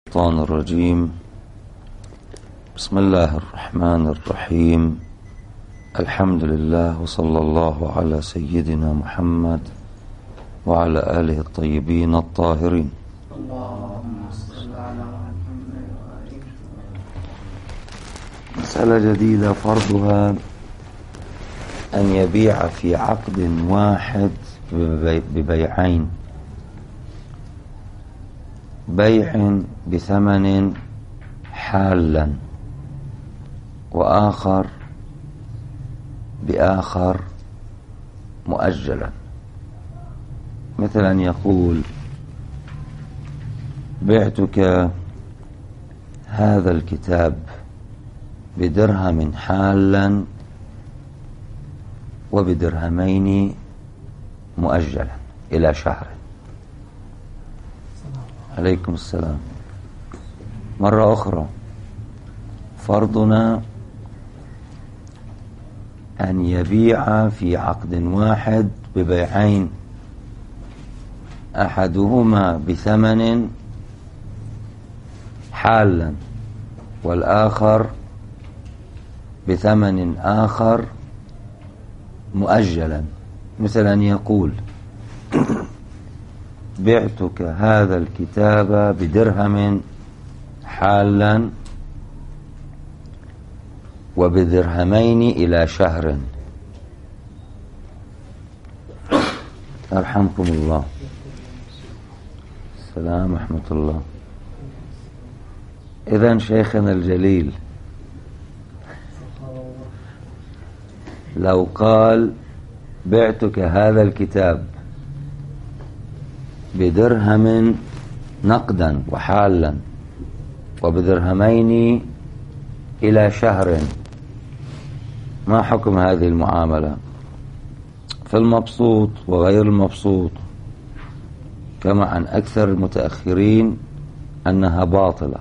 الشيطان الرجيم. بسم الله الرحمن الرحيم. الحمد لله وصلى الله على سيدنا محمد وعلى آله الطيبين الطاهرين. مسألة جديدة فرضها أن يبيع في عقد واحد ببيعين: بيع بثمن حالا وآخر بآخر مؤجلا. مثلا يقول: بعتك هذا الكتاب بدرهم حالا وبدرهمين مؤجلا إلى شهر. عليكم السلام. مرة أخرى، فرضنا أن يبيع في عقد واحد ببيعين: أحدهما بثمن حالا والآخر بثمن آخر مؤجلا. مثلا يقول: بعتك هذا الكتاب بدرهم حالا وبدرهمين إلى شهر. أرحمكم الله. السلام ورحمة الله. إذن شيخنا الجليل لو قال: بعتك هذا الكتاب بدرهم نقدا وحالا وبدرهمين إلى شهر، ما حكم هذه المعاملة؟ في المبسوط وغير المبسوط كما عن أكثر المتأخرين أنها باطلة.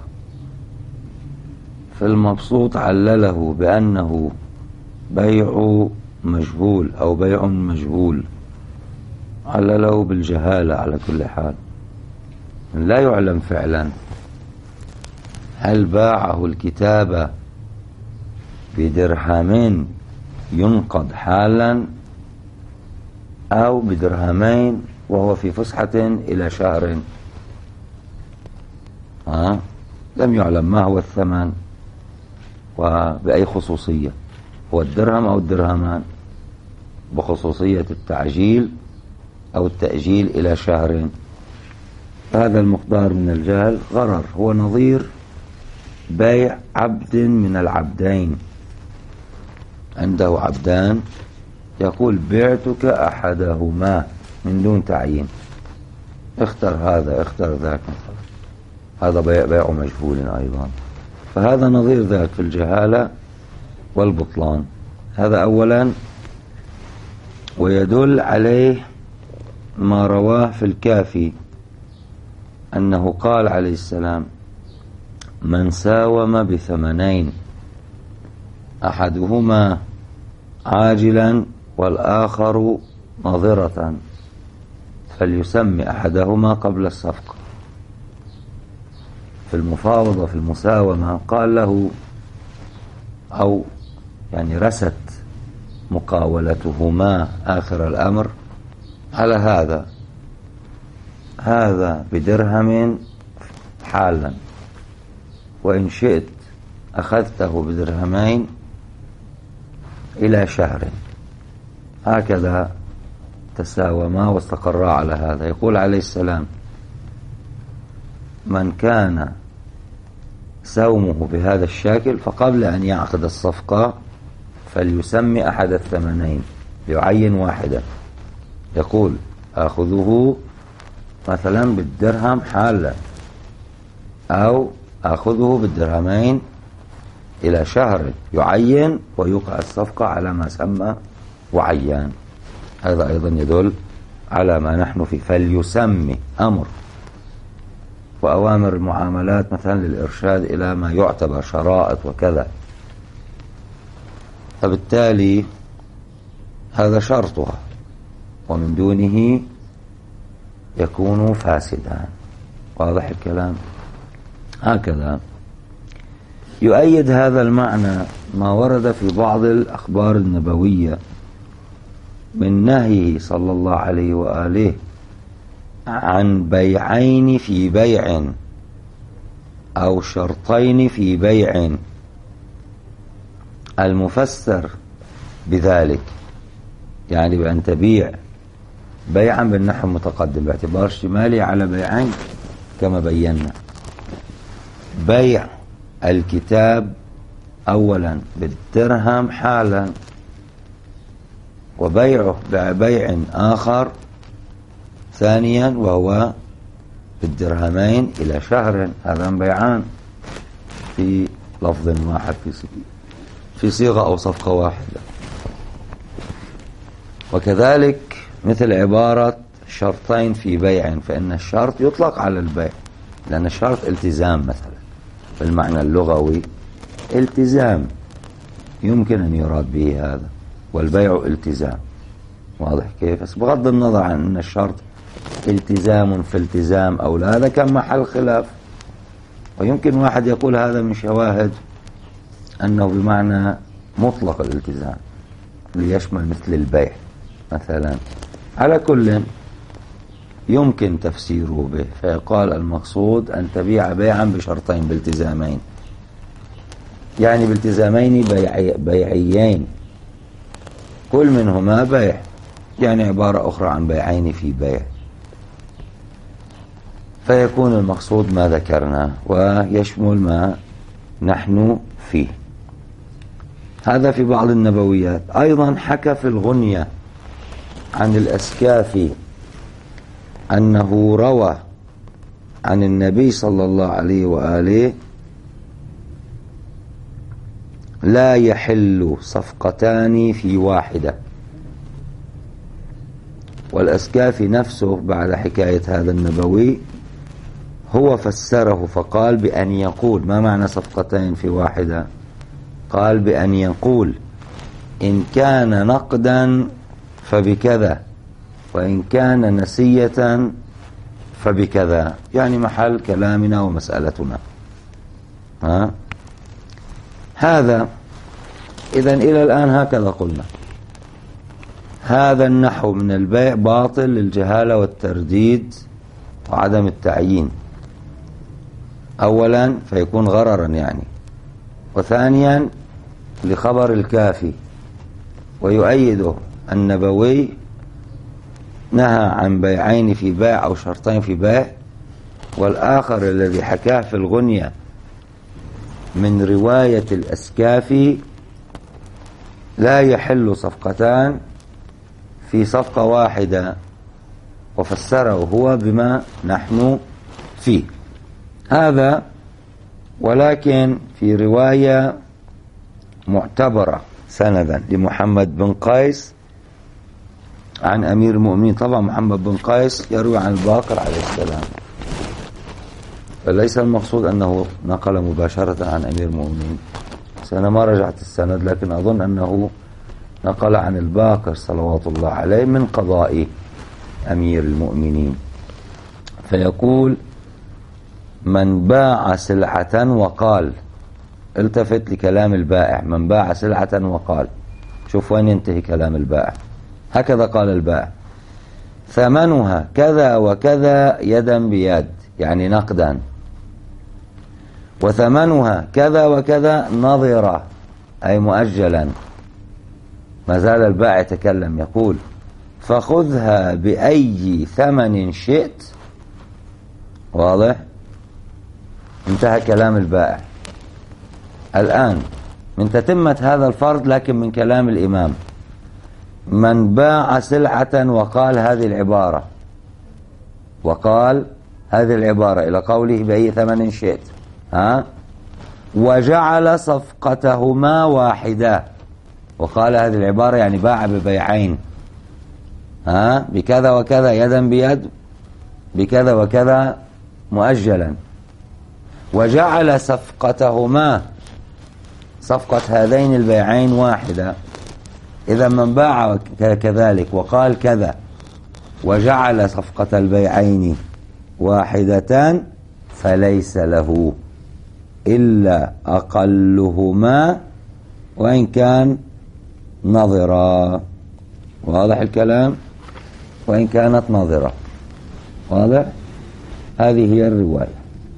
في المبسوط علله بأنه بيع مجهول أو بيع مجهول، علله بالجهالة على كل حال، لا يعلم فعلا هل باعه الكتاب بدرهمين ينقض حالا أو بدرهمين وهو في فسحة إلى شهر. لم يعلم ما هو الثمن وبأي خصوصية، هو الدرهم أو الدرهمان، بخصوصية التعجيل أو التأجيل إلى شهر. هذا المقدار من الجهل غرر، هو نظير بيع عبد من العبدين. عنده عبدان، يقول: بعتك أحدهما من دون تعيين، اختر هذا اختر ذاك، هذا بيع مجهول أيضا. فهذا نظير ذاك في الجهالة والبطلان. هذا أولا. ويدل عليه ما رواه في الكافي أنه قال عليه السلام: من ساوم بثمنين أحدهما عاجلا والآخر نظرة فليسمي أحدهما قبل الصفقة. في المفاوضة في المساومة قال له، أو يعني رست مقاولتهما آخر الأمر على هذا بدرهم حالا، وإن شئت أخذته بدرهمين إلى شهر. هكذا تساوما واستقرا على هذا. يقول عليه السلام: من كان سومه بهذا الشكل فقبل أن يعقد الصفقة فليسمي أحد الثمنين، يعين واحدا، يقول: أخذه مثلا بالدرهم حالا أو أخذه بالدرهمين إلى شهر، يعين ويوقع الصفقة على ما سمى وعيان. هذا أيضا يدل على ما نحن فيه. فليسمي أمر، وأوامر المعاملات مثلا للإرشاد إلى ما يعتبر شرائط وكذا، فبالتالي هذا شرطها، ومن دونه يكون فاسدا. واضح الكلام؟ هكذا. يؤيد هذا المعنى ما ورد في بعض الأخبار النبوية من نهيه صلى الله عليه وآله عن بيعين في بيع أو شرطين في بيع، المفسر بذلك يعني بأن تبيع بيعا بالنحو المتقدم باعتبار اشتماله على بيعين كما بينا: بيع الكتاب أولا بالدرهم حالا، وبيعه ببيع آخر ثانيا وهو بالدرهمين إلى شهر. هذا بيعان في لفظ واحد في صيغة أو صفقة واحدة. وكذلك مثل عبارة شرطين في بيع، فإن الشرط يطلق على البيع، لأن الشرط التزام مثلا بالمعنى اللغوي، التزام يمكن أن يراد به هذا، والبيع التزام. واضح كيف؟ بس بغض النظر عن أن الشرط التزام في التزام أو لا، هذا كان محل خلاف. ويمكن واحد يقول هذا من شواهد أنه بمعنى مطلق الالتزام ليشمل مثل البيع مثلا. على كل يمكن تفسيره به، فيقال المقصود أن تبيع بيعا بشرطين بالتزامين، يعني بالتزامين بيعيين كل منهما بيع، يعني عبارة أخرى عن بيعين في بيع، فيكون المقصود ما ذكرنا ويشمل ما نحن فيه. هذا في بعض النبويات. أيضا حكى في الغنية عن الأسكافي أنه روى عن النبي صلى الله عليه وآله: لا يحل صفقتان في واحدة. والأسكافي نفسه بعد حكاية هذا النبوي هو فسره فقال بأن يقول. ما معنى صفقتين في واحدة؟ قال بأن يقول: إن كان نقدا فبكذا، وإن كان نسية فبكذا، يعني محل كلامنا ومسألتنا. هذا إذن إلى الآن هكذا قلنا: هذا النحو من البيع باطل للجهالة والترديد وعدم التعيين أولا، فيكون غررا يعني، وثانيا لخبر الكافي. ويؤيده النبوي نهى عن بيعين في بيع أو شرطين في بيع، والآخر الذي حكاه في الغنية من رواية الأسكافي: لا يحل صفقتان في صفقة واحدة، وفسره هو بما نحن فيه. هذا ولكن في رواية معتبرة سندا لمحمد بن قيس عن أمير المؤمنين. طبعا محمد بن قيس يروي عن الباقر عليه السلام، فليس المقصود أنه نقل مباشرة عن أمير المؤمنين. أنا ما رجعت السند، لكن أظن أنه نقل عن الباقر صلوات الله عليه من قضاء أمير المؤمنين. فيقول: من باع سلعة وقال، التفت لكلام البائع، من باع سلعة وقال، شوف وين ينتهي كلام البائع. هكذا قال البائع: ثمنها كذا وكذا يدا بيد، يعني نقدا، وثمنها كذا وكذا نظرة، أي مؤجلا. ما زال البائع يتكلم يقول: فخذها بأي ثمن شئت. واضح؟ انتهى كلام البائع. الآن من تتمة هذا الفرض لكن من كلام الإمام: من باع سلعة وقال هذه العبارة، وقال هذه العبارة إلى قوله بأي ثمن شئت، وجعل صفقتهما واحدة، وقال هذه العبارة يعني باع ببيعين، بكذا وكذا يدا بيد، بكذا وكذا مؤجلا، وجعل صفقتهما، صفقة هذين البيعين واحدة. إذا من باع كذلك وقال كذا وجعل صفقة البيعين واحدتان فليس له، إلا أقلهما وإن كان نظرا. واضح الكلام؟ وإن كانت نظرة. واضح؟ هذه هي الرواية.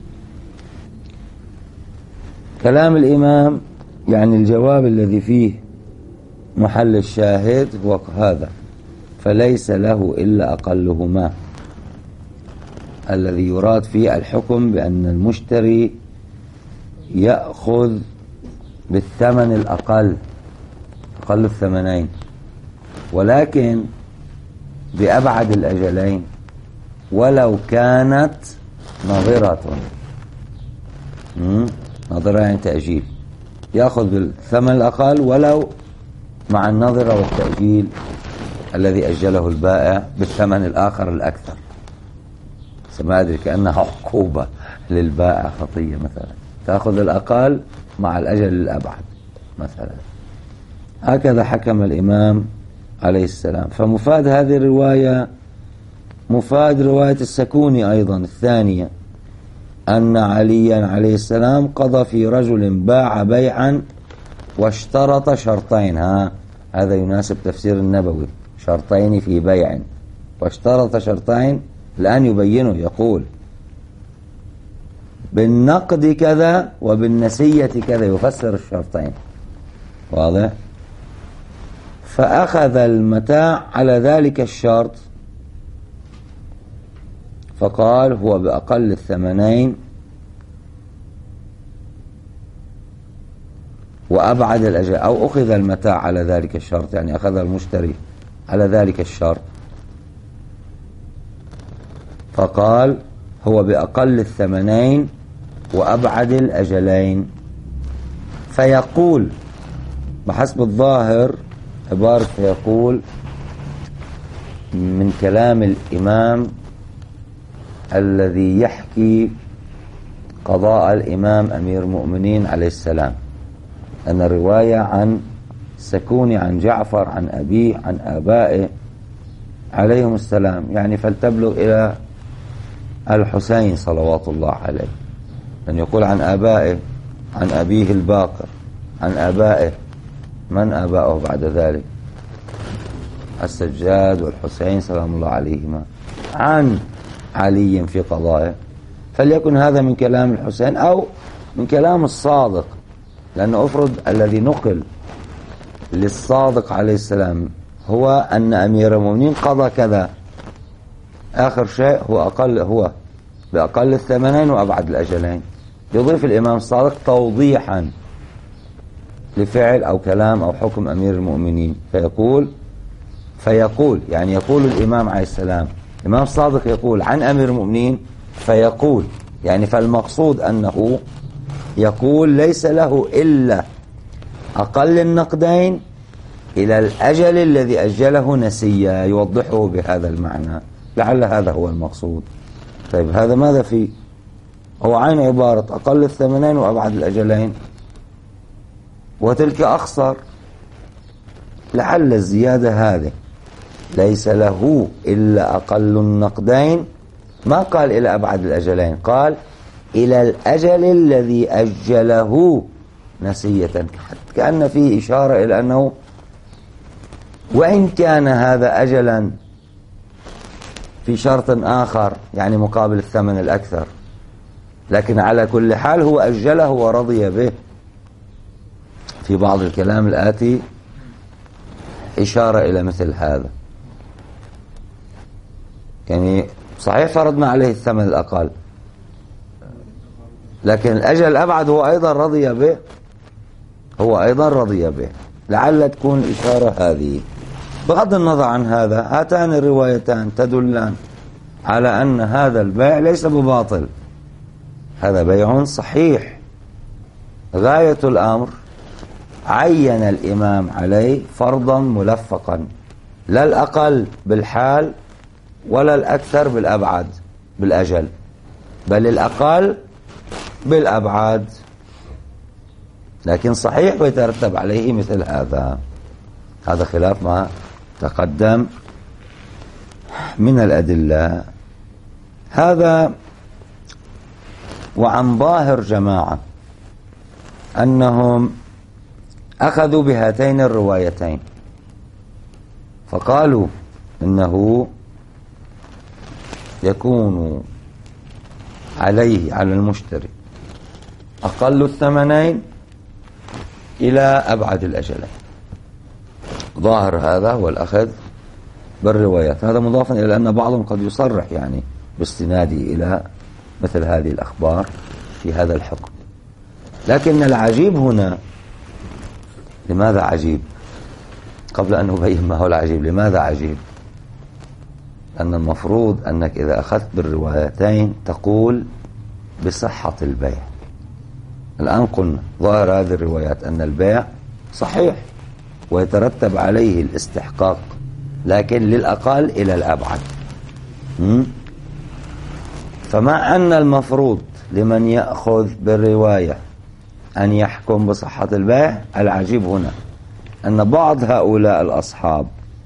كلام الإمام يعني الجواب الذي فيه محل الشاهد هو هذا: فليس له إلا أقلهما، الذي يراد فيه الحكم بأن المشتري يأخذ بالثمن الأقل، أقل الثمنين، ولكن بأبعد الأجلين ولو كانت نظرة. نظرة يعني تأجيل، يأخذ بالثمن الأقل ولو مع النظرة والتأجيل الذي أجله البائع بالثمن الآخر الأكثر. ما أدري، كأنها عقوبة للبائع، خطية مثلا، تأخذ الأقل مع الأجل الأبعد مثلا. هكذا حكم الإمام عليه السلام. فمفاد هذه الرواية مفاد رواية السكوني أيضا الثانية، أن عليا عليه السلام قضى في رجل باع بيعا واشترط شرطين. هذا يناسب تفسير النبوي: شرطين في بيع، واشترط شرطين. الآن يبينه، يقول بالنقد كذا وبالنسية كذا، يفسر الشرطين. واضح؟ فأخذ المتاع على ذلك الشرط، فقال هو بأقل الثمنين وأبعد الأجل، أو أخذ المتاع على ذلك الشرط، يعني أخذ المشتري على ذلك الشرط، فقال هو بأقل الثمنين وأبعد الأجلين. فيقول بحسب الظاهر عبارة فيقول من كلام الإمام الذي يحكي قضاء الإمام أمير المؤمنين عليه السلام، أن الرواية عن سكوني عن جعفر عن أبيه عن آبائه عليهم السلام، يعني فلتبلغ إلى الحسين صلوات الله عليه، أن يقول عن آبائه، عن أبيه الباقر، عن آبائه. من آبائه بعد ذلك؟ السجاد والحسين سلام الله عليهما، عن علي في قضائه. فليكن هذا من كلام الحسين أو من كلام الصادق، لأنه أفرض الذي نقل للصادق عليه السلام هو أن أمير المؤمنين قضى كذا، آخر شيء هو بأقل الثمنين وأبعد الأجلين. يضيف الإمام الصادق توضيحا لفعل أو كلام أو حكم أمير المؤمنين، فيقول يعني يقول الإمام عليه السلام، الإمام الصادق يقول عن أمير المؤمنين، فيقول يعني فالمقصود أنه يقول ليس له إلا أقل النقدين إلى الأجل الذي أجله نسيا، يوضحه بهذا المعنى، لعل هذا هو المقصود. طيب هذا ماذا فيه؟ هو عين عبارة أقل الثمنين وأبعد الأجلين، وتلك أخصر، لعل الزيادة هذه ليس له إلا أقل النقدين، ما قال إلى أبعد الأجلين، قال إلى الأجل الذي أجله نسية، كأن فيه إشارة إلى أنه وإن كان هذا أجلا في شرط آخر يعني مقابل الثمن الأكثر، لكن على كل حال هو أجله ورضي به. في بعض الكلام الآتي إشارة إلى مثل هذا، يعني صحيح فرضنا عليه الثمن الأقل، لكن الأجل الأبعد هو أيضا رضي به، لعل تكون الإشارة هذه. بغض النظر عن هذا، هاتان الروايتان تدلان على أن هذا البيع ليس بباطل، هذا بيع صحيح. غاية الأمر عين الإمام عليه فرضا ملفقا، لا الأقل بالحال ولا الأكثر بالأبعد بالأجل، بل الأقل بالأبعد، لكن صحيح ويترتب عليه مثل هذا. هذا خلاف ما تقدم من الأدلة. هذا وعن ظاهر جماعة أنهم أخذوا بهاتين الروايتين فقالوا إنه يكون عليه على المشتري أقل الثمنين إلى أبعد الأجلين. ظاهر هذا هو الأخذ بالروايات. هذا مضافا إلى أن بعضهم قد يصرح يعني باستناده إلى مثل هذه الأخبار في هذا الحكم. لكن العجيب هنا، لماذا عجيب؟ قبل أن نبين ما هو العجيب، لماذا عجيب؟ أن المفروض أنك إذا أخذت بالروايتين تقول بصحة البيع. الآن قلنا ظاهر هذه الروايات أن البيع صحيح ويترتب عليه الاستحقاق، لكن للأقل إلى الأبعد. فمع أن المفروض لمن يأخذ بالرواية أن يحكم بصحة البيع، العجيب هنا أن بعض هؤلاء الأصحاب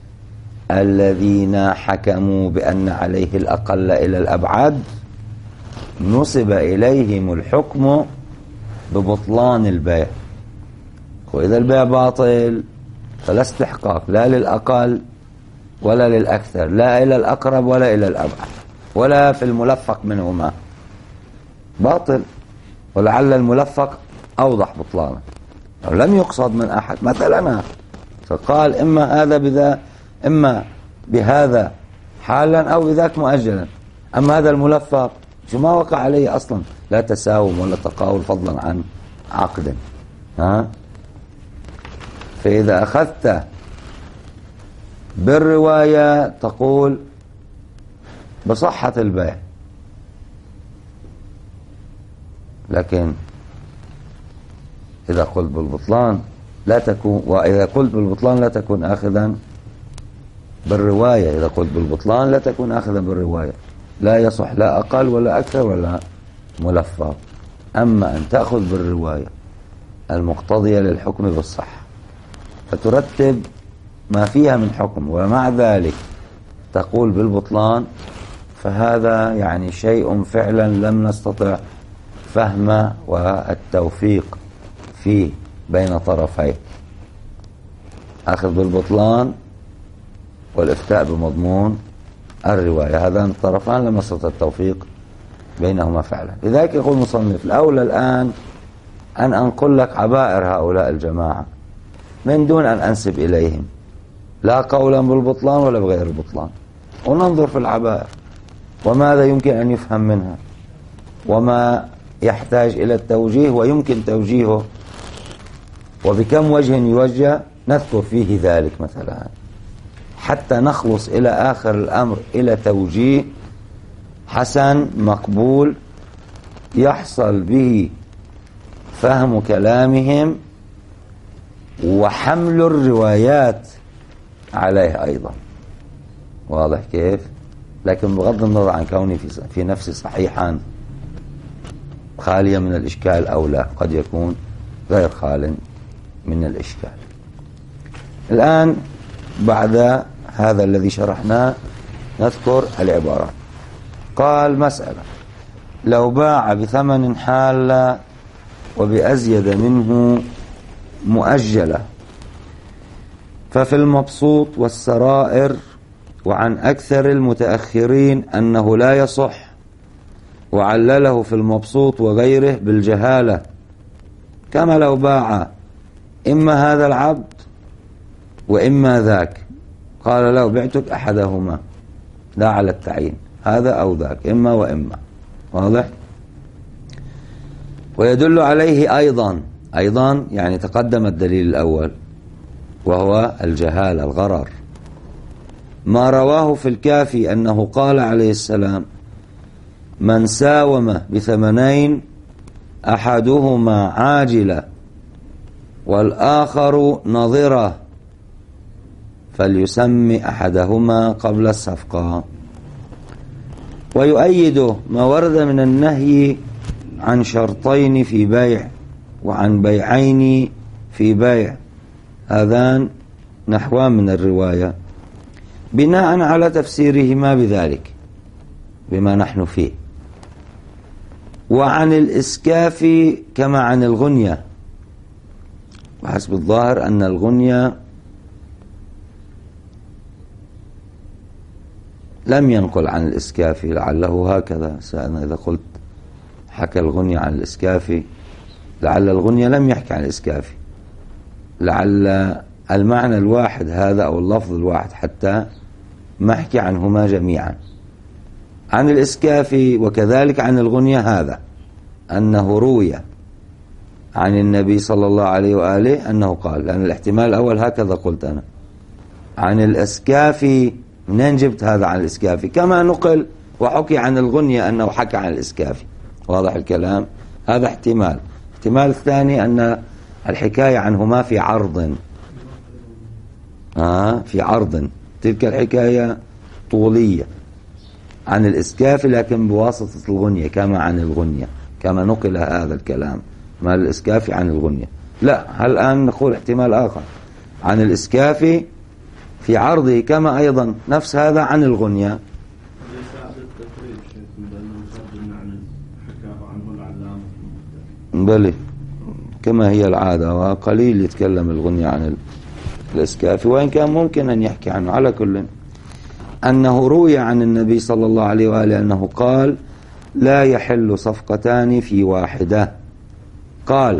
الذين حكموا بأن عليه الأقل إلى الأبعد نصب إليهم الحكم ببطلان البيع. وإذا البيع باطل فلا استحقاق لا للأقل ولا للأكثر، لا إلى الأقرب ولا إلى الأبعد ولا في الملفق منهما، باطل. ولعل الملفق أوضح بطلانه، لم يقصد من أحد مثلنا فقال إما هذا بذا إما بهذا حالا أو بذاك مؤجلا. أما هذا الملفق شو ما وقع عليه أصلا، لا تساوم ولا تقاول فضلا عن عقد. فإذا أخذت بالرواية تقول بصحة البيع، لكن إذا قلت بالبطلان لا تكون، وإذا قلت بالبطلان لا تكون آخذا بالرواية. إذا قلت بالبطلان لا تكون آخذا بالرواية، لا يصح لا أقل ولا أكثر ولا ملفق. أما أن تأخذ بالرواية المقتضية للحكم بالصحة فترتب ما فيها من حكم ومع ذلك تقول بالبطلان، فهذا يعني شيء فعلا لم نستطع فهمه والتوفيق فيه بين طرفيه. أخذ بالبطلان والإفتاء بمضمون الرواية، هذان الطرفان لم يستطع التوفيق بينهما فعلا. لذلك يقول المصنف الأولى الآن أن أنقل لك عبائر هؤلاء الجماعة من دون أن أنسب إليهم لا قولا بالبطلان ولا بغير البطلان، وننظر في العبائر وماذا يمكن أن يفهم منها وما يحتاج إلى التوجيه ويمكن توجيهه وبكم وجه يوجه، نذكر فيه ذلك مثلا حتى نخلص إلى آخر الأمر إلى توجيه حسن مقبول يحصل به فهم كلامهم وحمل الروايات عليه أيضا. واضح كيف؟ لكن بغض النظر عن كوني في نفسي صحيحا خاليا من الإشكال أو لا، قد يكون غير خال من الإشكال. الآن بعد هذا الذي شرحناه نذكر العبارات. قال مسألة: لو باع بثمن حال وبأزيد منه مؤجلة ففي المبسوط والسرائر وعن أكثر المتأخرين أنه لا يصح، وعلله في المبسوط وغيره بالجهالة، كما لو باع إما هذا العبد وإما ذاك، قال له بعتك أحدهما، لا على التعيين، هذا أو ذاك، إما وإما. واضح؟ ويدل عليه أيضا يعني تقدم الدليل الأول وهو الجهال الغرر، ما رواه في الكافي أنه قال عليه السلام: من ساوم بثمنين أحدهما عاجلة والآخر نظرة فليسمي أحدهما قبل الصفقة. ويؤيد ما ورد من النهي عن شرطين في بيع وعن بيعين في بيع، هذان نحوان من الرواية، بناء على تفسيرهما بذلك بما نحن فيه. وعن الإسكاف كما عن الغنية وحسب الظاهر أن الغنية لم ينقل عن الإسكافي، لعله هكذا. أنا إذا قلت حكى الغنية عن الإسكافي، لعل الغنية لم يحكي عن الإسكافي، لعل المعنى الواحد هذا أو اللفظ الواحد حتى ما حكي عنهما جميعا. عن الإسكافي وكذلك عن الغنية هذا أنه روي عن النبي صلى الله عليه وآله أنه قال، لأن الاحتمال الأول هكذا قلت أنا. عن الإسكافي منين جبت هذا عن الإسكافي؟ كما نقل وحكي عن الغنية أنه حكى عن الإسكافي. واضح الكلام؟ هذا احتمال. الاحتمال الثاني أن الحكاية عنهما في عرض، في عرض، تلك الحكاية طولية عن الإسكافي لكن بواسطة الغنية، كما عن الغنية، كما نقل هذا الكلام ما الإسكافي عن الغنية. لا، الآن نقول احتمال آخر، عن الإسكافي في عرضه كما أيضا نفس هذا عن الغنية. بلي كما هي العادة، وقليل يتكلم الغنية عن الإسكافي، وإن كان ممكن أن يحكي عنه. على كل أنه روي عن النبي صلى الله عليه وآله أنه قال: لا يحل صفقتان في واحدة. قال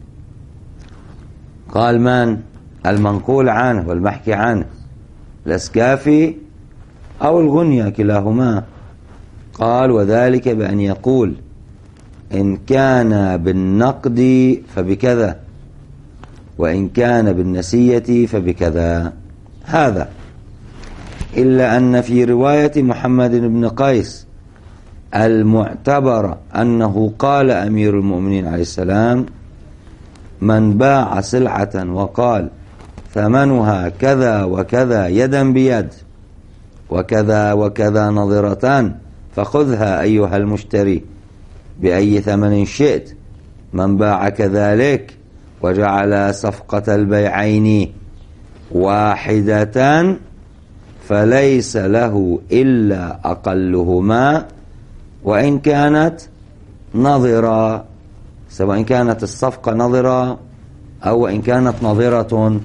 من؟ المنقول عنه والمحكي عنه، الإسكافي أو الغنية كلاهما. قال: وذلك بأن يقول إن كان بالنقد فبكذا، وإن كان بالنسية فبكذا. هذا إلا أن في رواية محمد بن قيس المعتبرة أنه قال أمير المؤمنين عليه السلام: من باع سلعة وقال ثمنها كذا وكذا يدا بيد وكذا وكذا نظرتان فخذها أيها المشتري بأي ثمن شئت، من باع كذلك وجعل صفقة البيعين واحدة فليس له إلا أقلهما وإن كانت نظرة، سواء كانت الصفقة نظرة أو إن كانت نظرة،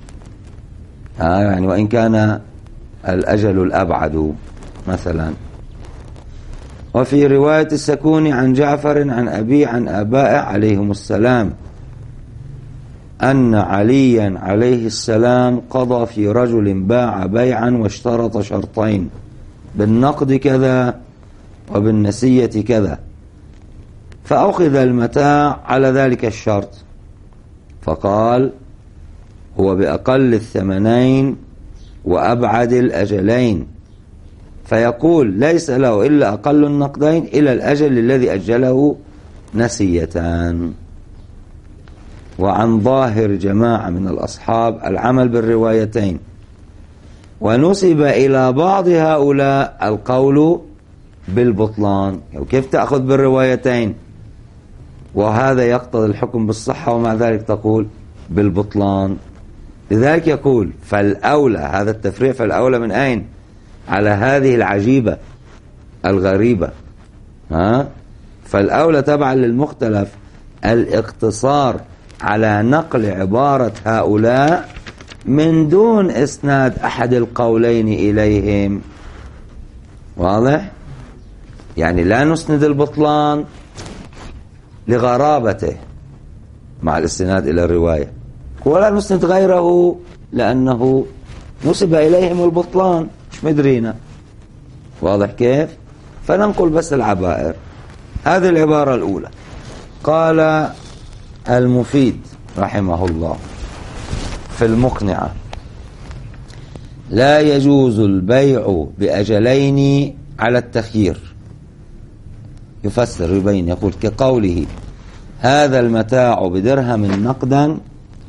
يعني وإن كان الأجل الأبعد مثلا. وفي رواية السكوني عن جعفر عن أبي عن آبائه عليهم السلام أن عليا عليه السلام قضى في رجل باع بيعا واشترط شرطين: بالنقد كذا وبالنسية كذا، فأخذ المتاع على ذلك الشرط، فقال: هو بأقل الثمنين وأبعد الأجلين، فيقول ليس له إلا أقل النقدين إلى الأجل الذي أجله نسيتان. وعن ظاهر جماعة من الأصحاب العمل بالروايتين، ونسب إلى بعض هؤلاء القول بالبطلان. كيف تأخذ بالروايتين وهذا يقتضي الحكم بالصحة ومع ذلك تقول بالبطلان؟ لذلك يقول فالأولى، هذا التفريع فالأولى من أين؟ على هذه العجيبة الغريبة. فالأولى تبعا للمختلف الاقتصار على نقل عبارة هؤلاء من دون إسناد أحد القولين إليهم. واضح؟ يعني لا نسند البطلان لغرابته مع الاستناد إلى الرواية، ولا نسند غيره لأنه نسب إليهم البطلان مش مدرينا. واضح كيف؟ فننقل بس العبائر. هذه العبارة الأولى. قال المفيد رحمه الله في المقنعة: لا يجوز البيع بأجلين على التخيير. يفسر يبين يقول كقوله: هذا المتاع بدرهم نقدا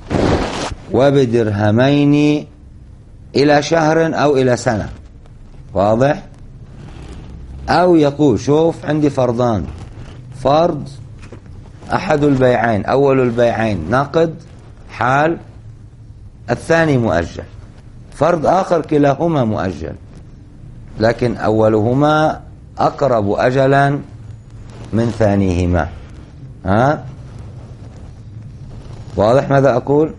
وبدرهمين إلى شهر أو إلى سنة. واضح؟ أو يقول شوف عندي فرضان، فرض أحد البيعين، أول البيعين نقد حال، الثاني مؤجل. فرض آخر كلاهما مؤجل، لكن أولهما أقرب أجلا من ثانيهما. واضح ماذا أقول؟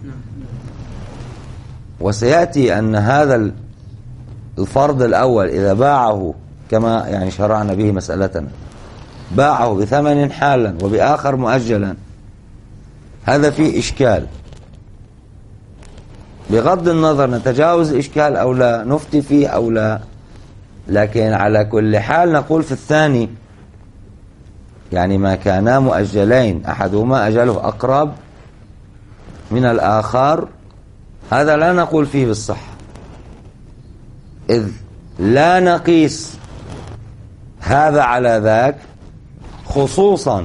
وسيأتي أن هذا الفرض الأول إذا باعه كما يعني شرعنا به مسألتنا، باعه بثمن حالا وبآخر مؤجلا، هذا فيه إشكال. بغض النظر نتجاوز الإشكال أو لا، نفتي فيه أو لا، لكن على كل حال نقول في الثاني يعني ما كانا مؤجلين أحدهما أجله أقرب من الآخر، هذا لا نقول فيه بالصحة، إذ لا نقيس هذا على ذاك، خصوصا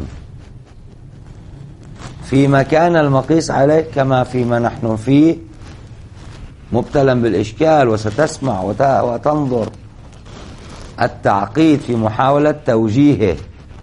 فيما كان المقيس عليه كما فيما نحن فيه مبتلا بالإشكال. وستسمع وتنظر التعقيد في محاولة توجيهه.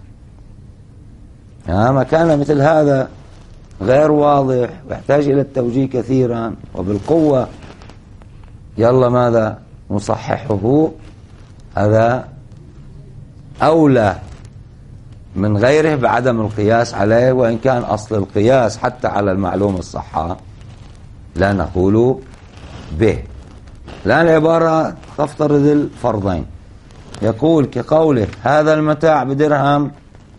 ما كان مثل هذا غير واضح ويحتاج إلى التوجيه كثيرا وبالقوة، يلا ماذا نصححه، هذا أولى من غيره بعدم القياس عليه. وإن كان أصل القياس حتى على المعلوم الصحة لا نقول به. الآن العبارة تفترض الفرضين، يقول كقوله هذا المتاع بدرهم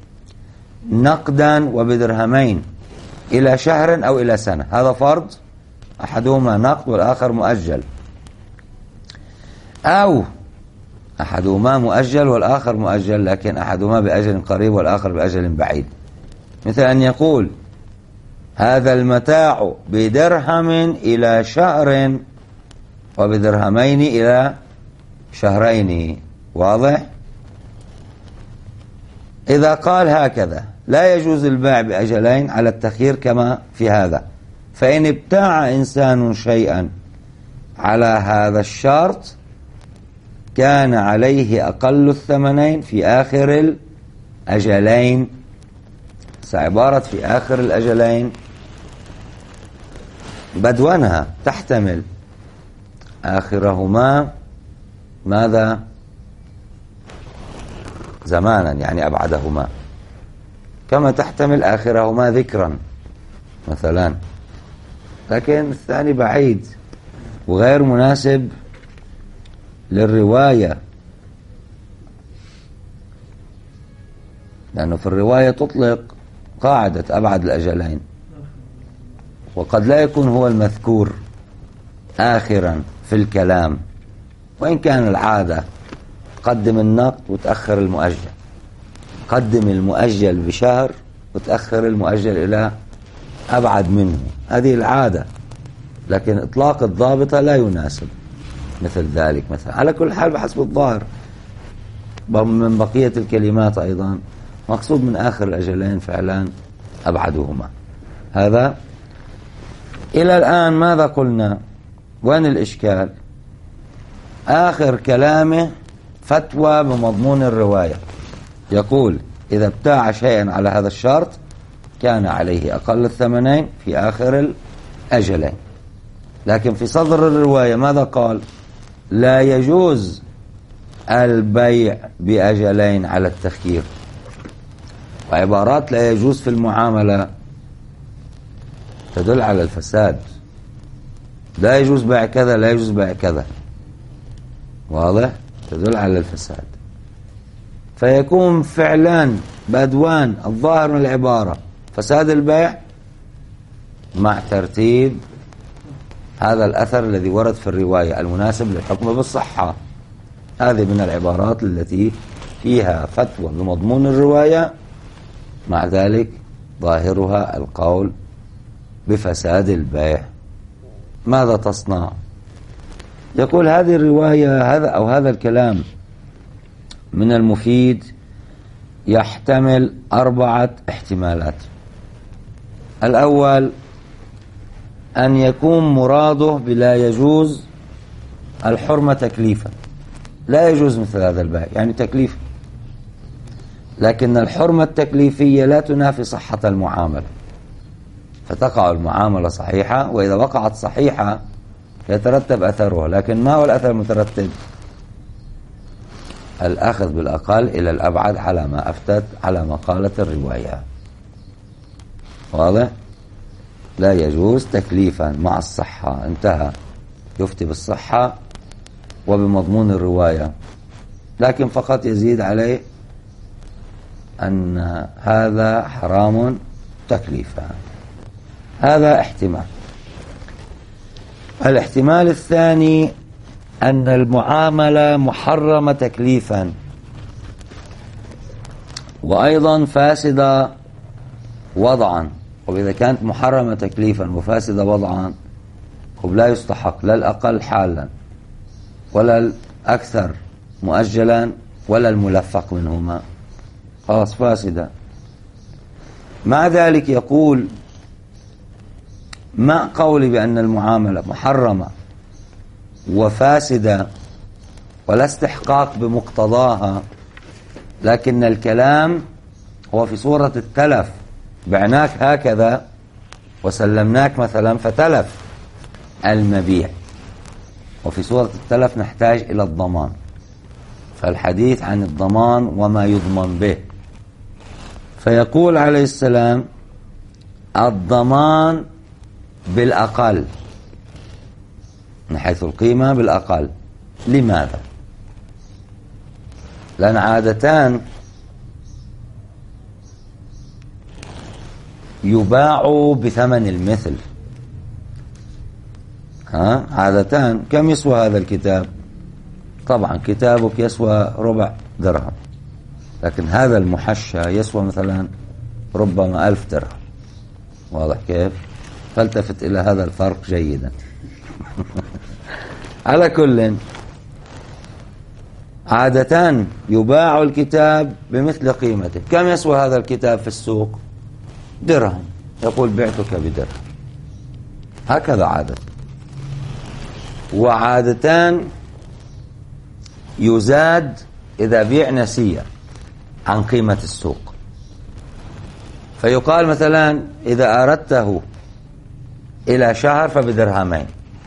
نقدا وبدرهمين إلى شهر أو إلى سنة، هذا فرض أحدهما نقد والآخر مؤجل، أو أحدهما مؤجل والآخر مؤجل لكن أحدهما بأجل قريب والآخر بأجل بعيد. مثل أن يقول هذا المتاع بدرهم إلى شهر وبدرهمين إلى شهرين. واضح؟ إذا قال هكذا لا يجوز البيع بأجلين على التخيير كما في هذا، فإن ابتاع إنسان شيئا على هذا الشرط كان عليه أقل الثمنين في آخر الأجلين. عبارة في آخر الأجلين بدونها تحتمل آخرهما ماذا زمانا يعني أبعدهما، كما تحتمل آخرهما ذكرا مثلا، لكن الثاني بعيد وغير مناسب للرواية، لأنه في الرواية تطلق قاعدة أبعد الأجلين، وقد لا يكون هو المذكور آخرا في الكلام، وإن كان العادة قدم النقد وتأخر المؤجل، قدم المؤجل بشهر وتأخر المؤجل إلى أبعد منه، هذه العادة، لكن إطلاق الضابطة لا يناسب مثل ذلك مثلا. على كل حال بحسب الظاهر من بقية الكلمات أيضا مقصود من آخر الأجلين فعلا أبعدهما. هذا إلى الآن ماذا قلنا؟ وين الإشكال؟ آخر كلامه فتوى بمضمون الرواية، يقول إذا ابتاع شيئا على هذا الشرط كان عليه أقل الثمنين في آخر الأجلين. لكن في صدر الرواية ماذا قال؟ لا يجوز البيع بأجلين على التخيير. وعبارات لا يجوز في المعاملة تدل على الفساد، لا يجوز بيع كذا لا يجوز بيع كذا، واضح؟ تدل على الفساد، فيكون فعلا بدوان الظاهر من العبارة فساد البيع مع ترتيب هذا الأثر الذي ورد في الرواية المناسب للحكم بالصحة. هذه من العبارات التي فيها فتوى بمضمون الرواية مع ذلك ظاهرها القول بفساد البيع. ماذا تصنع؟ يقول هذه الرواية هذا الكلام من المفيد يحتمل 4 احتمالات. الأول أن يكون مراده بلا يجوز الحرمة تكليفا، لا يجوز مثل هذا البيع يعني تكليف، لكن الحرمة التكليفية لا تنافي صحة المعاملة، فتقع المعاملة صحيحة، وإذا وقعت صحيحة يترتب أثرها. لكن ما هو الأثر المترتب؟ الأخذ بالأقل إلى الأبعد على ما أفتت على ما قالت الرواية. واضح؟ لا يجوز تكليفا مع الصحة، انتهى، يفتي بالصحة وبمضمون الرواية، لكن فقط يزيد عليه أن هذا حرام تكليفا. هذا احتمال. الاحتمال الثاني أن المعاملة محرمة تكليفا وأيضا فاسدة وضعا. وإذا كانت محرمة تكليفا وفاسدة وضعا لا يستحق لا الأقل حالا ولا الأكثر مؤجلا ولا الملفق منهما، خلاص فاسدة. مع ذلك يقول مع قولي بأن المعاملة محرمة وفاسدة ولا استحقاق بمقتضاها، لكن الكلام هو في صورة التلف، بعناك هكذا وسلمناك مثلا فتلف المبيع، وفي صورة التلف نحتاج إلى الضمان، فالحديث عن الضمان وما يضمن به. فيقول عليه السلام الضمان بالأقل من حيث القيمة بالأقل. لماذا؟ لأن عادتان يباع بثمن المثل. عادتان. كم يسوى هذا الكتاب؟ طبعا كتابك يسوى ربع درهم، لكن هذا المحشى يسوى مثلا ربما 1000 درهم. واضح كيف؟ فالتفت إلى هذا الفرق جيدا. على كل، عادتان يباع الكتاب بمثل قيمته. كم يسوى هذا الكتاب في السوق؟ درهم، يقول بعتك بدرهم، هكذا عادة. وعادتان يزاد إذا بيع نسية عن قيمة السوق، فيقال مثلا إذا أردته إلى شهر فبدرهمين.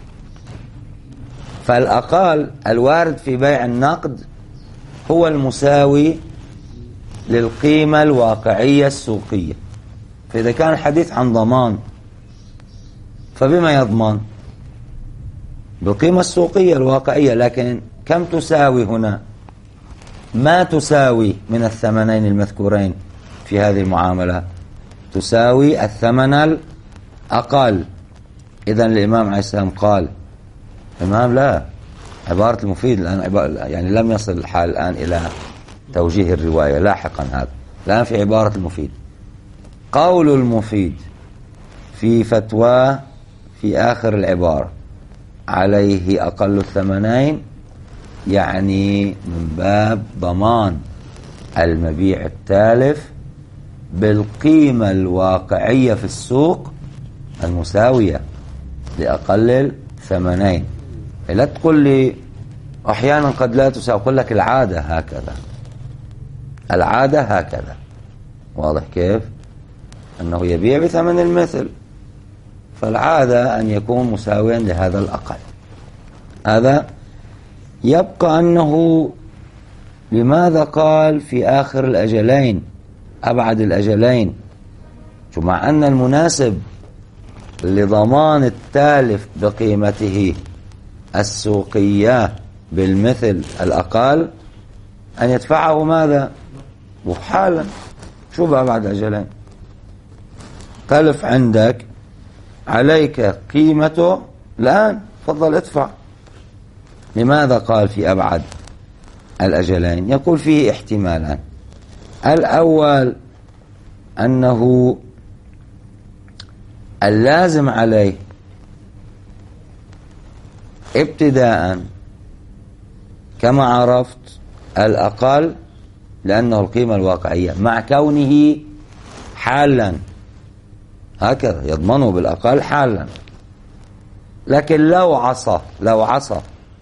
فالأقل الوارد في بيع النقد هو المساوي للقيمة الواقعية السوقية. فإذا كان الحديث عن ضمان فبما يضمن؟ بالقيمة السوقية الواقعية. لكن كم تساوي هنا؟ ما تساوي من الثمنين المذكورين في هذه المعاملة، تساوي الثمن الأقل. إذن الإمام عليه السلام قال، الإمام لا، عبارة المفيد الآن يعني لم يصل الحال الآن إلى توجيه الرواية، لاحقا هذا الآن في عبارة المفيد. قول المفيد في فتوى في آخر العبارة عليه أقل الثمنين، يعني من باب ضمان المبيع التالف بالقيمة الواقعية في السوق المساوية لأقل الثمنين. لا تقول لي أحيانا قد لا تساوي، أقول لك العادة هكذا، العادة هكذا. واضح كيف؟ أنه يبيع بثمن المثل، فالعادة أن يكون مساويا لهذا الأقل. هذا يبقى أنه لماذا قال في آخر الأجلين أبعد الأجلين، مع أن المناسب لضمان التالف بقيمته السوقية بالمثل الأقل أن يدفعه ماذا؟ وحالا. شو بقى بعد أجلين؟ تلف عندك، عليك قيمته الآن، فضل ادفع. لماذا قال في أبعد الأجلين؟ يقول فيه احتمالان. الأول أنه اللازم عليه ابتداء كما عرفت الأقل لأنه القيمة الواقعية، مع كونه حالا، هكذا يضمنه بالأقل حالا. لكن لو عصى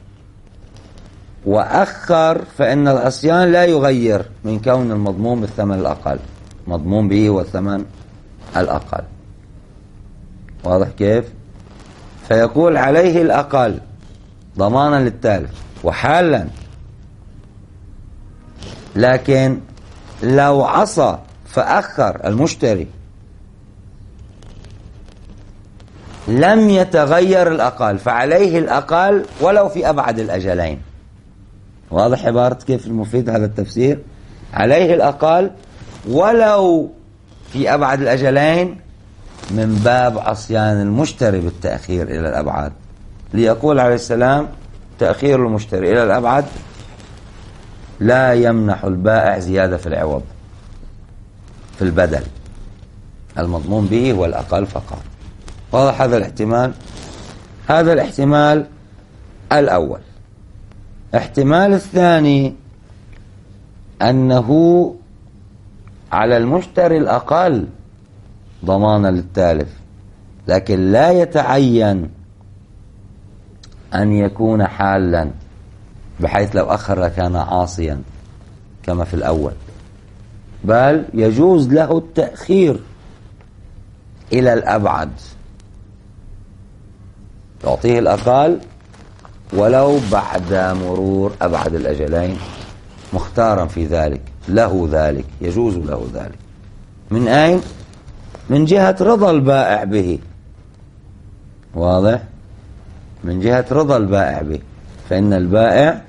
وأخر فإن العصيان لا يغير من كون المضمون بالثمن الأقل، مضمون به هو الثمن الأقل. واضح كيف؟ فيقول عليه الأقل ضمانا للتالف وحالا. لكن لو عصى فأخر المشتري لم يتغير الأقل فعليه الأقل ولو في أبعد الأجلين. واضح عبارة كيف المفيد هذا التفسير؟ عليه الأقل ولو في أبعد الأجلين من باب عصيان المشتري بالتأخير إلى الأبعد. ليقول عليه السلام تأخير المشتري إلى الأبعد لا يمنح البائع زيادة في العوض في البدل، المضمون به هو الأقل فقط. واضح هذا الاحتمال؟ هذا الاحتمال الأول. احتمال الثاني أنه على المشتري الأقل ضمانا للتالف، لكن لا يتعين أن يكون حالا بحيث لو أخر لكان عاصيا كما في الأول، بل يجوز له التأخير إلى الأبعد، يعطيه الأقل ولو بعد مرور أبعد الأجلين مختارا في ذلك، له ذلك، يجوز له ذلك. من أين؟ من جهة رضا البائع به. واضح؟ من جهة رضا البائع به، فإن البائع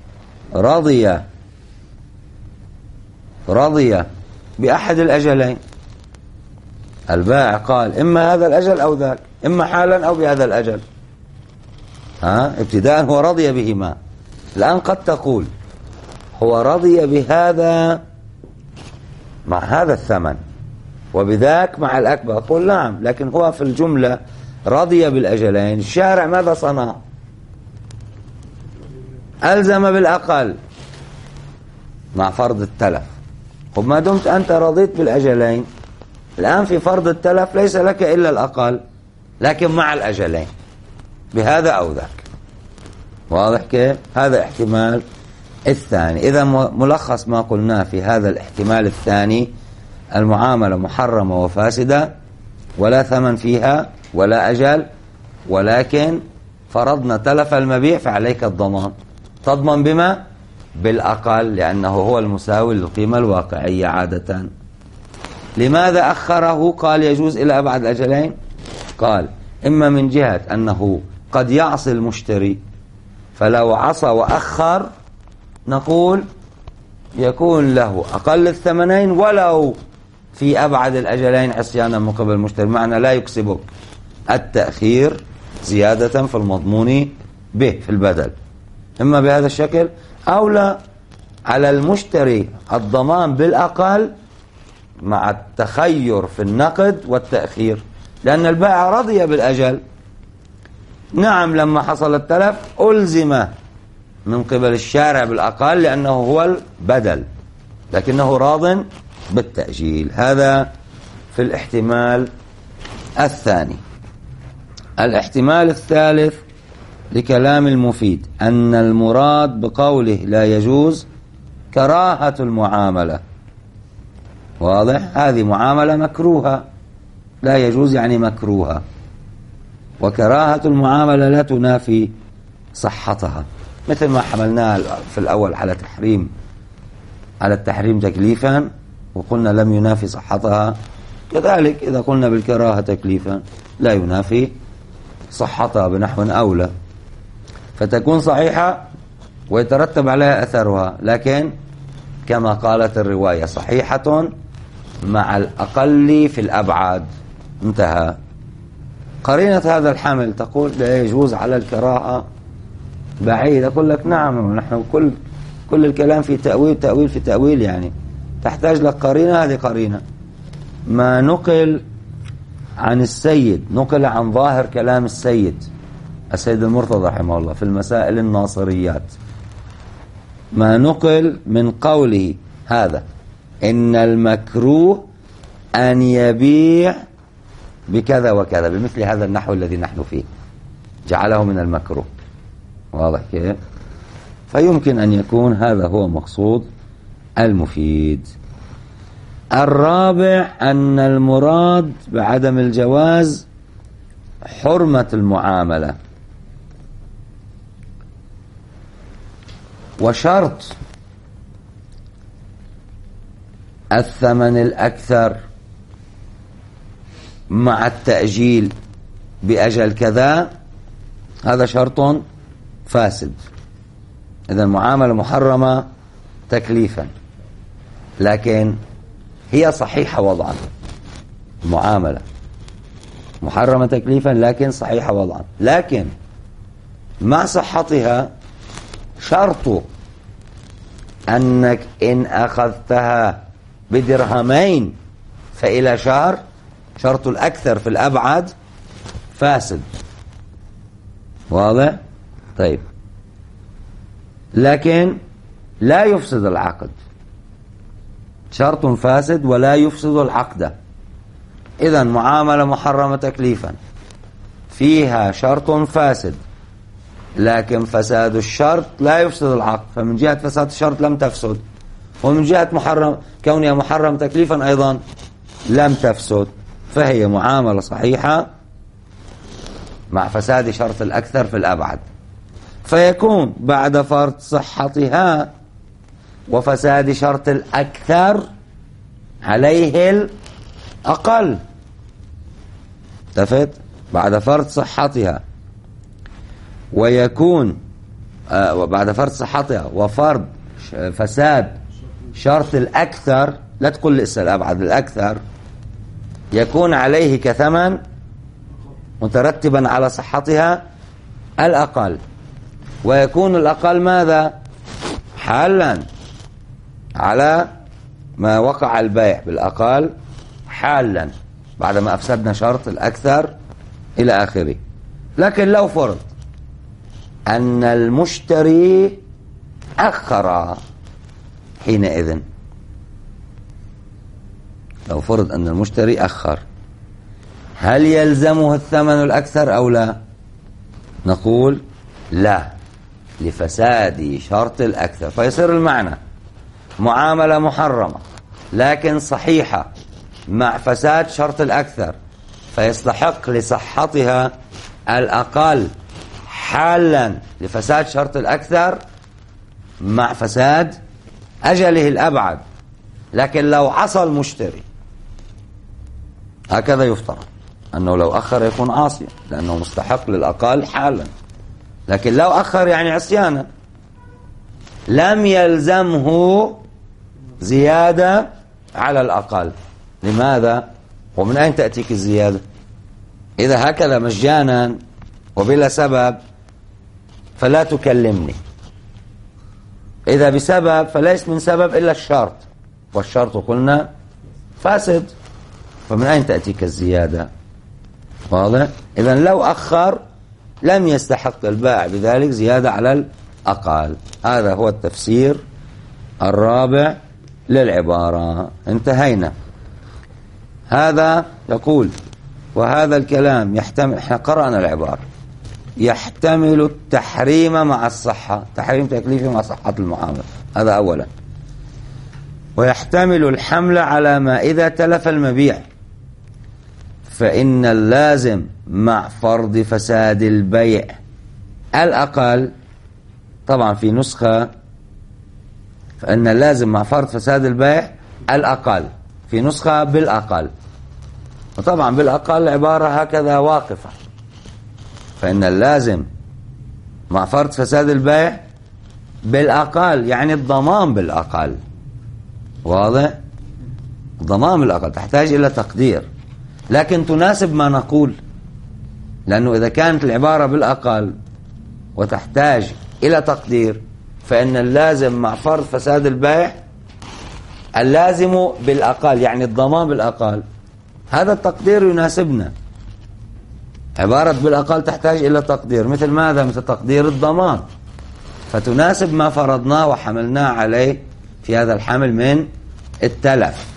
رضي بأحد الأجلين. البائع قال إما هذا الأجل أو ذاك، إما حالا أو بهذا الأجل. ابتداء هو رضي بهما. الآن قد تقول هو رضي بهذا مع هذا الثمن وبذاك مع الأكبر. أقول نعم، لكن هو في الجملة رضي بالأجلين. الشارع ماذا صنع؟ ألزم بالأقل مع فرض التلف. وما دمت أنت رضيت بالأجلين، الآن في فرض التلف ليس لك إلا الأقل لكن مع الأجلين بهذا أو ذاك. واضح كيف؟ هذا احتمال الثاني. إذا ملخص ما قلناه في هذا الاحتمال الثاني: المعاملة محرمة وفاسدة ولا ثمن فيها ولا أجل، ولكن فرضنا تلف المبيع فعليك الضمان. تضمن بما؟ بالأقل، لأنه هو المساوي للقيمة الواقعية عادة. لماذا أخره؟ قال يجوز إلى أبعد الأجلين. قال إما من جهة أنه قد يعصي المشتري، فلو عصى وأخر نقول يكون له أقل الثمنين ولو في أبعد الأجلين عصيانا من قبل المشتري، معنى لا يكسبك التأخير زيادة في المضمون به في البدل، إما بهذا الشكل أو لا. على المشتري الضمان بالأقل مع التخير في النقد والتأخير، لأن البائع رضي بالأجل. نعم، لما حصل التلف ألزم من قبل الشارع بالأقل لأنه هو البدل، لكنه راض بالتأجيل. هذا في الاحتمال الثاني. الاحتمال الثالث لكلام المفيد أن المراد بقوله لا يجوز كراهة المعاملة. واضح؟ هذه معاملة مكروهة، لا يجوز يعني مكروهة، وكراهة المعاملة لا تنافي صحتها، مثل ما حملناها في الأول على التحريم تكليفا وقلنا لم ينافي صحتها، كذلك إذا قلنا بالكراهة تكليفا لا ينافي صحتها بنحو أولى، فتكون صحيحة ويترتب عليها أثرها، لكن كما قالت الرواية صحيحة مع الأقل في الأبعاد. انتهى. قرينة هذا الحمل تقول لا يجوز على الكراهة بعيد. أقول لك نعم، نحن كل الكلام في تأويل في تأويل، يعني تحتاج لك قرينة. هذه قرينة ما نقل عن السيد، نقل عن ظاهر كلام السيد المرتضى رحمه الله في المسائل الناصريات، ما نقل من قوله هذا إن المكروه أن يبيع بكذا وكذا بمثل هذا النحو الذي نحن فيه، جعله من المكروه. واضح كيف؟ فيمكن أن يكون هذا هو مقصود المفيد. الرابع أن المراد بعدم الجواز حرمة المعاملة، وشرط الثمن الأكثر مع التأجيل بأجل كذا، هذا شرط فاسد. إذن معاملة محرمة تكليفا، لكن هي صحيحة وضعا. المعاملة محرمة تكليفا لكن صحيحة وضعا، لكن مع صحتها شرط أنك إن أخذتها بدرهمين فإلى شهر، شرط الأكثر في الأبعد فاسد. واضح؟ طيب، لكن لا يفسد العقد، شرط فاسد ولا يفسد العقد. إذن معاملة محرمة تكليفا فيها شرط فاسد، لكن فساد الشرط لا يفسد العقد، فمن جهة فساد الشرط لم تفسد، ومن جهة كونها محرم تكليفا أيضا لم تفسد، فهي معاملة صحيحة مع فساد شرط الأكثر في الأبعد. فيكون بعد فرض صحتها وفساد شرط الأكثر عليه الأقل. تفت بعد فرض صحتها ويكون بعد فرض صحتها وفرض فساد شرط الأكثر، لا تقول لسه الأبعد، الأكثر يكون عليه كثمن مترتبا على صحتها الأقل، ويكون الأقل ماذا؟ حالا على ما وقع البيع بالأقل حالا بعدما أفسدنا شرط الأكثر إلى آخره. لكن لو فرض أن المشتري أخر حينئذ، لو فرض أن المشتري أخر، هل يلزمه الثمن الأكثر أو لا؟ نقول لا، لفساد شرط الأكثر. فيصير المعنى معاملة محرمة لكن صحيحة مع فساد شرط الأكثر، فيستحق لصحتها الأقل حالا لفساد شرط الأكثر مع فساد أجله الأبعد. لكن لو عصى المشتري، هكذا يفترض أنه لو أخر يكون عاصيا لأنه مستحق للأقل حالا، لكن لو أخر يعني عصيانا، لم يلزمه زيادة على الأقل. لماذا؟ ومن أين تأتيك الزيادة؟ إذا هكذا مجانا وبلا سبب فلا تكلمني، إذا بسبب فليس من سبب إلا الشرط، والشرط قلنا فاسد، فمن أين تأتيك الزيادة؟ واضح؟ إذن لو أخر لم يستحق البائع بذلك زيادة على الأقل. هذا هو التفسير الرابع للعبارة. انتهينا. هذا يقول وهذا الكلام يحتمل، احنا قرأنا العبارة، يحتمل التحريم مع الصحة، تحريم تكليفي مع صحة المعاملة، هذا أولا. ويحتمل الحمل على ما إذا تلف المبيع، فإن اللازم مع فرض فساد البيع الأقل. طبعا في نسخة فإن اللازم مع فرض فساد البيع الأقل، في نسخة بالأقل، وطبعا بالأقل عبارة هكذا واقفة. فإن اللازم مع فرض فساد البيع بالأقل يعني الضمان بالأقل. واضح؟ الضمان بالأقل تحتاج إلى تقدير، لكن تناسب ما نقول، لأنه إذا كانت العبارة بالأقل وتحتاج إلى تقدير، فإن اللازم مع فرض فساد البيع اللازم بالأقل يعني الضمان بالأقل، هذا التقدير يناسبنا. عبارة بالأقل تحتاج إلى تقدير، مثل ماذا؟ مثل تقدير الضمان، فتناسب ما فرضناه وحملناه عليه في هذا الحمل من التلف.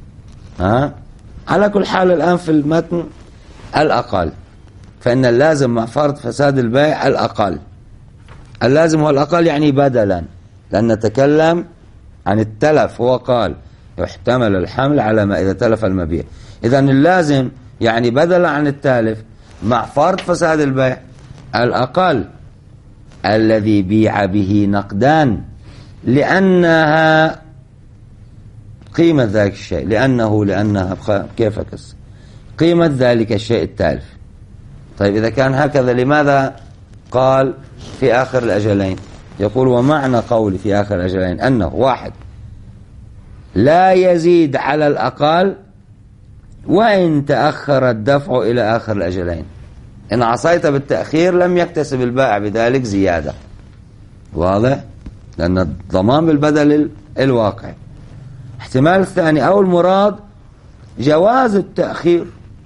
على كل حال الآن في المتن الأقل، فإن اللازم مع فرض فساد البيع الأقل. اللازم هو الأقل يعني بدلا، لأن نتكلم عن التلف، هو قال يحتمل الحمل على ما إذا تلف المبيع. إذن اللازم يعني بدلا عن التالف مع فرض فساد البيع الأقل الذي بيع به نقدان، لأنها قيمة ذلك الشيء، لأنها كيف قيمة ذلك الشيء التالف. طيب إذا كان هكذا لماذا قال في آخر الأجلين؟ يقول ومعنى قولي في آخر الأجلين أنه واحد لا يزيد على الأقل وإن تأخر الدفع إلى آخر الأجلين. إن عصيت بالتأخير لم يكتسب البائع بذلك زيادة، واضح؟ لأن الضمان بالبدل الواقع. احتمال الثاني أو المراد جواز التأخير،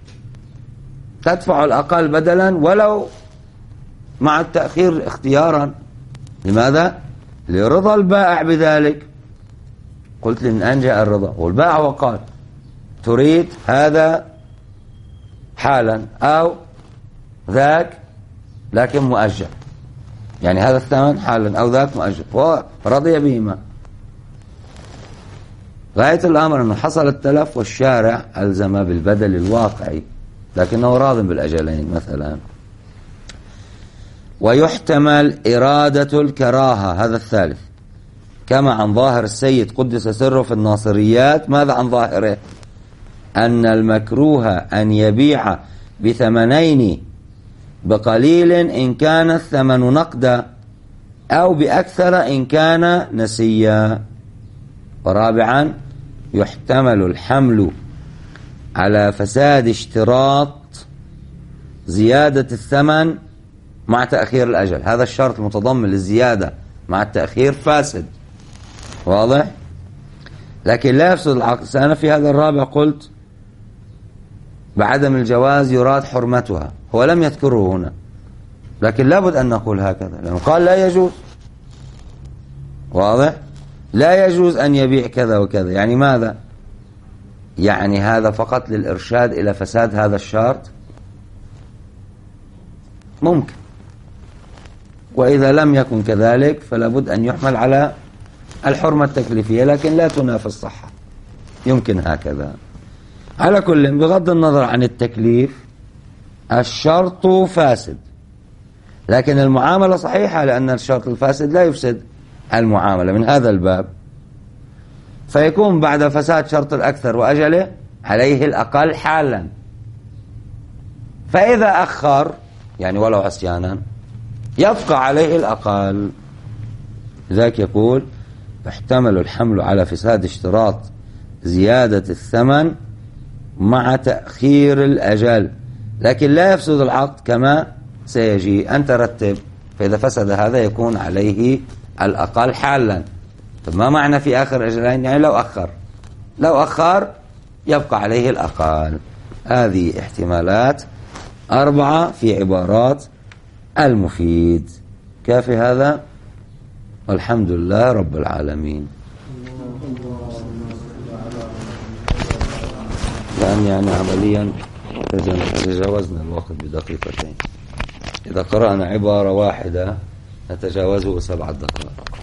تدفع الأقل بدلا ولو مع التأخير اختيارا. لماذا؟ لرضا البائع بذلك. قلت لي من أين جاء الرضا؟ والبائع وقال تريد هذا حالا أو ذاك لكن مؤجل، يعني هذا الثمن حالا أو ذاك مؤجل، ورضي بهما. غاية الأمر أنه حصل التلف والشارع ألزم بالبدل الواقعي لكنه راض بالأجلين مثلا. ويحتمل إرادة الكراهة، هذا الثالث، كما عن ظاهر السيد قدس سره في الناصريات. ماذا عن ظاهره؟ أن المكروه أن يبيع بثمنين بقليل إن كان الثمن نقدا أو بأكثر إن كان نسيا. ورابعا يحتمل الحمل على فساد اشتراط زيادة الثمن مع تأخير الأجل. هذا الشرط المتضمن للزيادة مع التأخير فاسد، واضح؟ لكن لا يفسد العقد. أنا في هذا الرابع قلت بعدم الجواز يراد حرمتها، هو لم يذكره هنا لكن لابد أن نقول هكذا لأنه قال لا يجوز، واضح؟ لا يجوز أن يبيع كذا وكذا، يعني ماذا؟ يعني هذا فقط للإرشاد إلى فساد هذا الشرط ممكن، وإذا لم يكن كذلك فلا بد أن يحمل على الحرمة التكليفية لكن لا تنافي الصحة، يمكن هكذا. على كل بغض النظر عن التكليف الشرط فاسد لكن المعاملة صحيحة، لأن الشرط الفاسد لا يفسد المعاملة من هذا الباب. فيكون بعد فساد شرط الأكثر وأجله عليه الأقل حالا، فإذا أخر يعني ولو عصيانا يبقى عليه الأقل. لذلك يقول يحتمل الحمل على فساد اشتراط زيادة الثمن مع تأخير الأجل لكن لا يفسد العقد كما سيجي أن ترتب. فإذا فسد هذا يكون عليه الأقل حالا. طب ما معنى في آخر أجلين؟ يعني لو أخر يبقى عليه الأقل. هذه احتمالات 4 في عبارات المفيد. كافي هذا، والحمد لله رب العالمين. لأن يعني عمليا تجاوزنا الوقت بدقيقتين. إذا قرأنا عبارة واحدة نتجاوزه 7 دقائق.